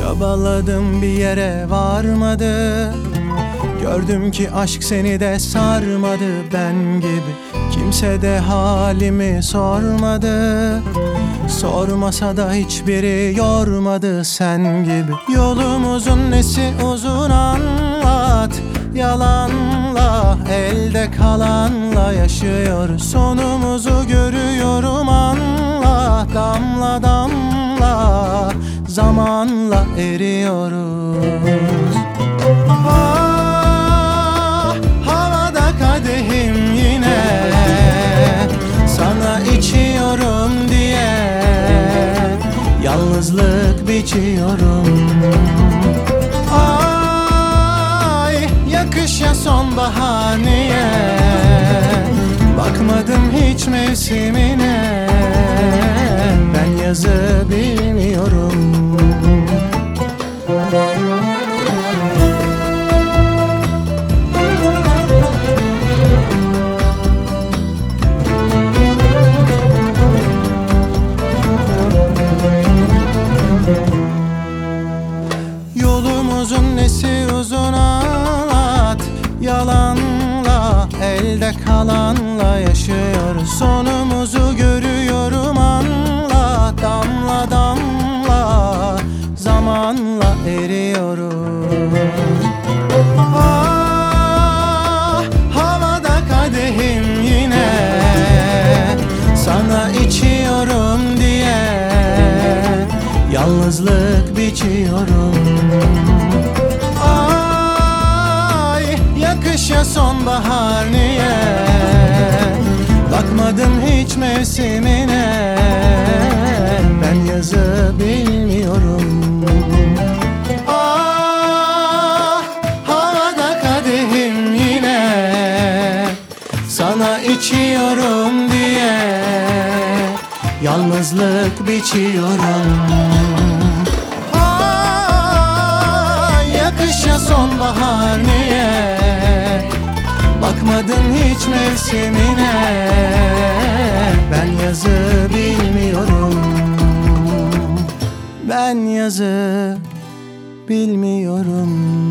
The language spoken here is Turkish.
Çabaladım bir yere varmadı. Gördüm ki aşk seni de sarmadı ben gibi. Kimse de halimi sormadı. Sormasa da hiçbiri yormadı sen gibi. Yolumuzun nesi uzun anlat. Yalanla, elde kalanla yaşıyoruz. Sonumuzu görüyorum anla. Damla damla zamanla eriyoruz. Ah, havada kadehim yine, sana içiyorum diye yalnızlık biçiyorum. Ay, yakışa sonbahar niye? Bakmadım hiç mevsimine, ben yazı bilmiyorum. Yolumuzun nesi uzun anlat. Yalanla, elde kalanla yaşıyoruz. Sonumuzu görüyorum anla. Damla damla zamanla eriyoruz. Ah, havada kadehim yine, sana içiyorum diye yalnızlık biçiyorum. Ay, yakışa sonbahar niye? Bakmadım hiç mevsimine, ben yazı bilmiyorum. Ah, havada kadehim yine, sana içiyorum diye yalnızlık biçiyorum. Ay, yakışa sonbahar niye? Bakmadım hiç mevsimine, ben yazı bilmiyorum. Ben yazı bilmiyorum.